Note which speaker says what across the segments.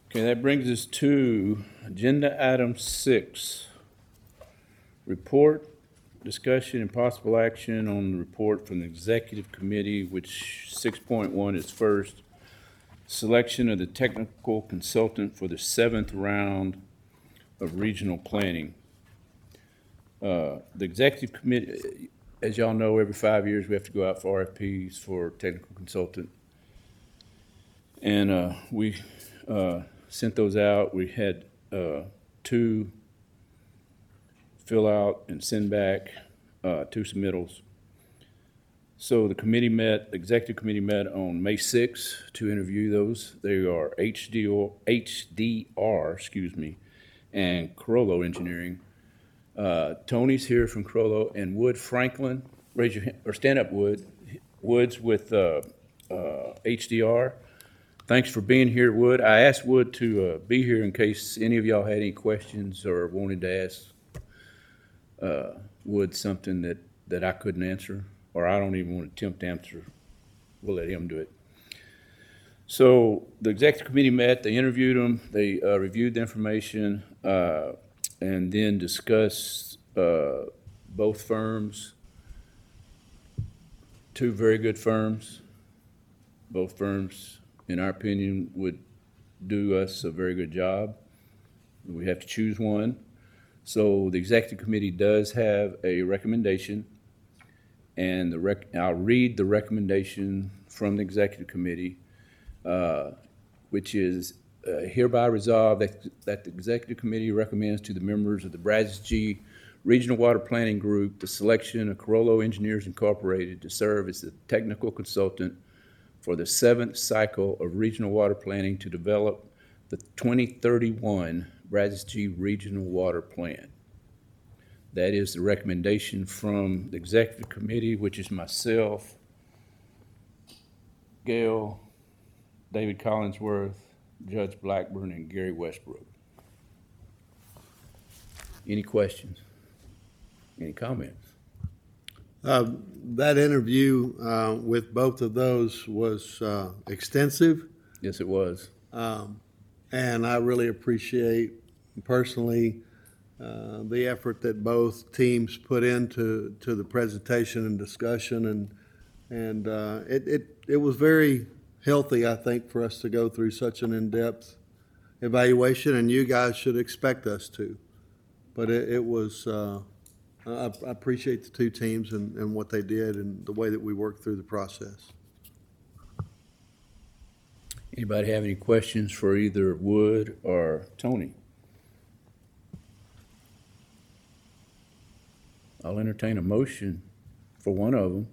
Speaker 1: Okay, that brings us to agenda item 6. Report, discussion, and possible action on the report from the executive committee, which 6.1 is first. Selection of the technical consultant for the 7th round of regional planning. The executive committee, as y'all know, every 5 years we have to go out for RFPs for technical consultant. And we sent those out. We had 2 fill out and send back, 2 submittals. So the executive committee met on May 6th to interview those. They are HDR, and Carollo Engineering. Tony's here from Carollo, and Wood Franklin, raise your hand, or stand up, Wood. Wood's with HDR. Thanks for being here, Wood. I asked Wood to be here in case any of y'all had any questions or wanted to ask Wood something that I couldn't answer, or I don't even want to attempt to answer. We'll let him do it. So the executive committee met, they interviewed them, they reviewed the information, and then discussed both firms. 2 very good firms. Both firms, in our opinion, would do us a very good job. We have to choose one. So the executive committee does have a recommendation, and I'll read the recommendation from the executive committee, which is hereby resolved that the executive committee recommends to the members of the Brazos G Regional Water Planning Group the selection of Carollo Engineers Incorporated to serve as the technical consultant for the 7th cycle of regional water planning to develop the 2031 Brazos G Regional Water Plan. That is the recommendation from the executive committee, which is myself, Gail, David Collinsworth, Judge Blackburn, and Gary Westbrook. Any questions? Any comments?
Speaker 2: That interview with both of those was extensive.
Speaker 1: Yes, it was.
Speaker 2: And I really appreciate personally the effort that both teams put into the presentation and discussion, and it was very healthy, I think, for us to go through such an in-depth evaluation, and you guys should expect us to. But it was, I appreciate the 2 teams and what they did and the way that we worked through the process.
Speaker 1: Anybody have any questions for either Wood or Tony? I'll entertain a motion for one of them.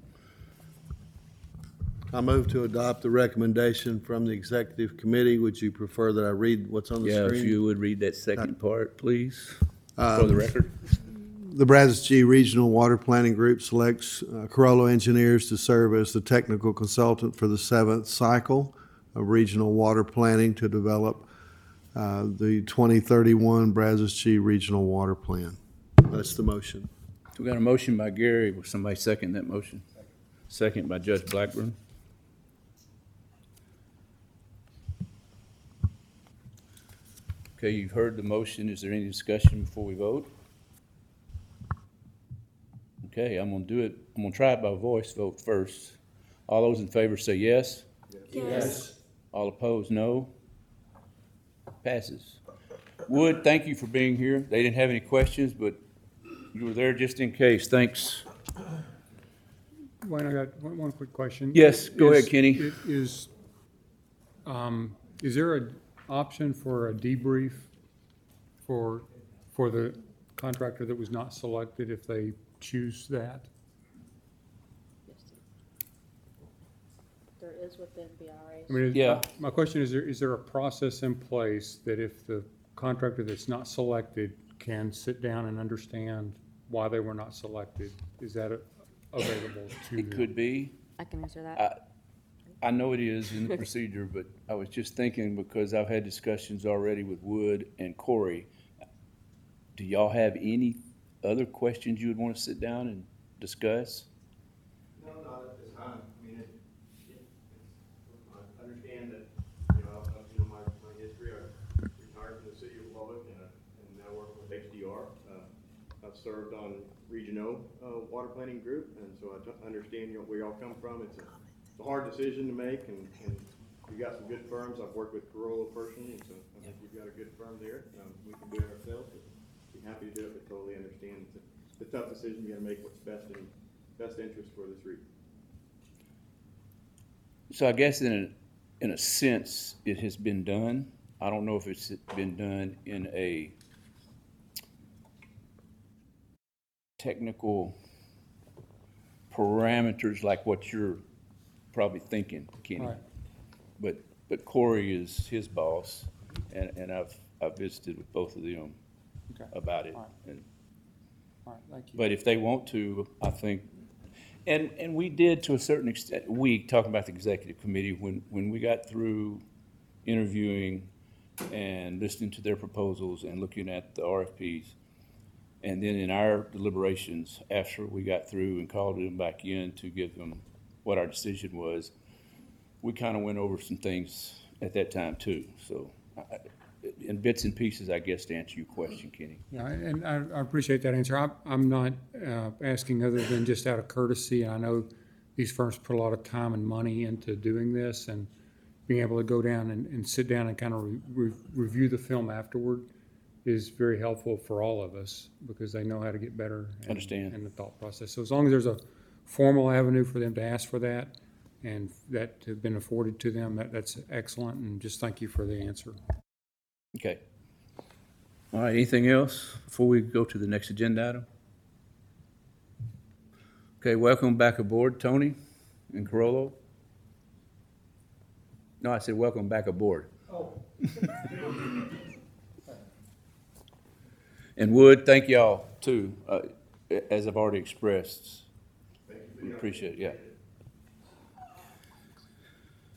Speaker 2: I move to adopt the recommendation from the executive committee. Would you prefer that I read what's on the
Speaker 1: Yeah,
Speaker 2: screen?
Speaker 1: if you would read that second part, please, for the record.
Speaker 2: The Brazos G Regional Water Planning Group selects Carollo Engineers to serve as the technical consultant for the 7th cycle of regional water planning to develop the 2031 Brazos G Regional Water Plan. That's the motion.
Speaker 1: We got a motion by Gary. Will somebody second that motion? Second by Judge Blackburn. Okay, you've heard the motion. Is there any discussion before we vote? Okay, I'm gonna try it by voice vote first. All those in favor say yes.
Speaker 3: Yes.
Speaker 1: All opposed, no. Passes. Wood, thank you for being here. They didn't have any questions, but you were there just in case. Thanks.
Speaker 4: Wayne, I got one quick question.
Speaker 1: Yes, go ahead, Kenny.
Speaker 4: Is there an option for a debrief for the contractor that was not selected if they choose that?
Speaker 3: There is within BRA.
Speaker 4: I mean,
Speaker 1: Yeah.
Speaker 4: my question is there a process in place that if the contractor that's not selected can sit down and understand why they were not selected, is that available to
Speaker 1: It
Speaker 4: them?
Speaker 1: could be.
Speaker 3: I can answer that.
Speaker 1: I know it is in the procedure, but I was just thinking because I've had discussions already with Wood and Corey. Do y'all have any other questions you would want to sit down and discuss?
Speaker 5: No, not at this time. I mean, I understand that, my history, served on Region O water planning group, and so I understand where y'all come from. It's a hard decision to make, and you got some good firms. I've worked with Corolla personally, and so I think you've got a good firm there. We can do it ourselves, but be happy to do it, but totally understand it's a tough decision. You gotta make what's best interest for this region.
Speaker 1: So I guess in a sense, it has been done. I don't know if it's been done in a technical parameters like what you're probably thinking, Kenny.
Speaker 4: Right.
Speaker 1: But Corey is his boss, and I've visited with both of them
Speaker 4: Okay.
Speaker 1: about it.
Speaker 4: All right.
Speaker 1: And-
Speaker 4: All right, thank you.
Speaker 1: But if they want to, I think, and we did to a certain extent, talking about the executive committee, when we got through interviewing and listening to their proposals and looking at the RFPs, and then in our deliberations, after we got through and called them back in to give them what our decision was, we kind of went over some things at that time too. So, in bits and pieces, I guess, to answer your question, Kenny.
Speaker 4: Yeah, and I appreciate that answer. I'm not asking other than just out of courtesy. I know these firms put a lot of time and money into doing this, and being able to go down and sit down and kind of review the film afterward is very helpful for all of us, because they know how to get better.
Speaker 1: Understand.
Speaker 4: In the thought process. So as long as there's a formal avenue for them to ask for that, and that have been afforded to them, that's excellent, and just thank you for the answer.
Speaker 1: Okay. All right, anything else before we go to the next agenda item? Okay, welcome back aboard, Tony and Carollo. No, I said welcome back aboard. Oh. And Wood, thank y'all too, as I've already expressed. We appreciate it, yeah.